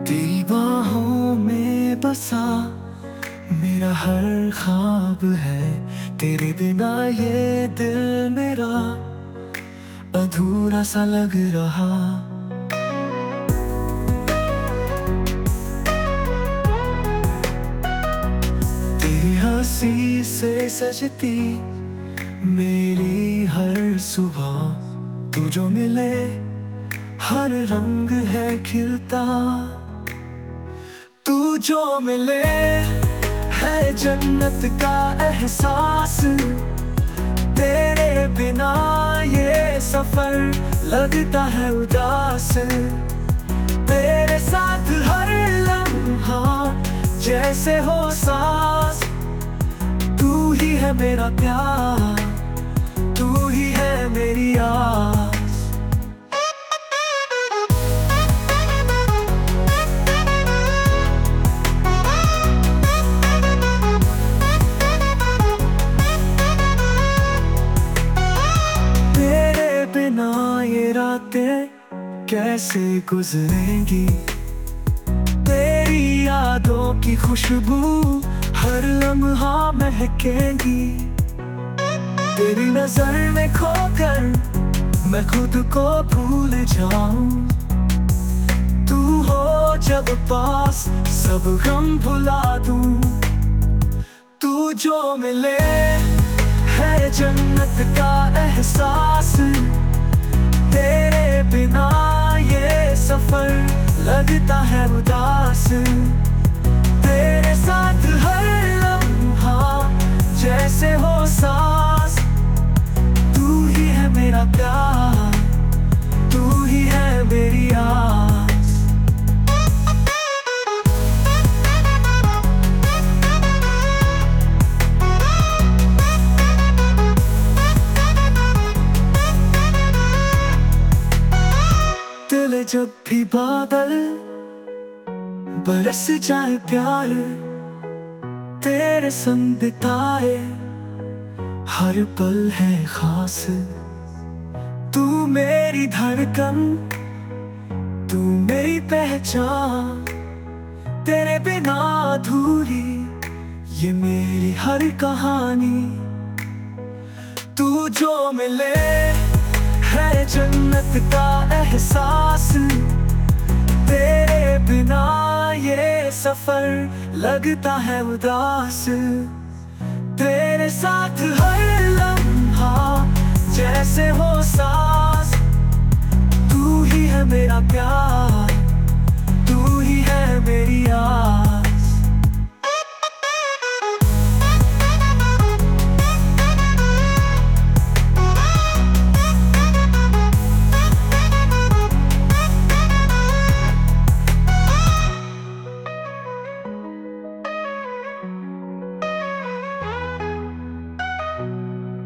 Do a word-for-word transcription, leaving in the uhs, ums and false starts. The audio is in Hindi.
तेरी बाहों में बसा मेरा हर ख्वाब है। तेरे बिना ये दिल मेरा अधूरा सा लग रहा। तेरी हंसी से सजती मेरी हर सुबह, तू जो मिले हर रंग है खिलता। तू जो मिले है जन्नत का एहसास। तेरे बिना ये सफर लगता है उदास। तेरे साथ हर लम्हा जैसे हो सांस। तू ही है मेरा प्यार, तू ही है मेरी आस। ये रातें कैसे गुजरेंगी, तेरी यादों की खुशबू हर लम्हा महकेंगी। तेरी नजर में खोकर मैं खुद को भूल जाऊं। तू हो जब पास सब गम भुला दूं। तू जो मिले है जन्नत का एहसास। तेरे बिना ये सफर लगता है उदास। तेरे साथ हर लम्हा जैसे हो सांस। तू ही है मेरा प्यार, तू ही है मेरी आस। दिल जब भी बादल बरस जाए प्यार, तेरे संग बिताए हर पल है खास। तू मेरी धड़कन, तू मेरी पहचान। तेरे बिना अधूरी ये मेरी हर कहानी। तू जो मिले है जन्नत का एहसास। तेरे बिना ये सफर लगता है उदास। तेरे साथ हर लम्हा जैसे हो सांस। तू ही है मेरा प्यार,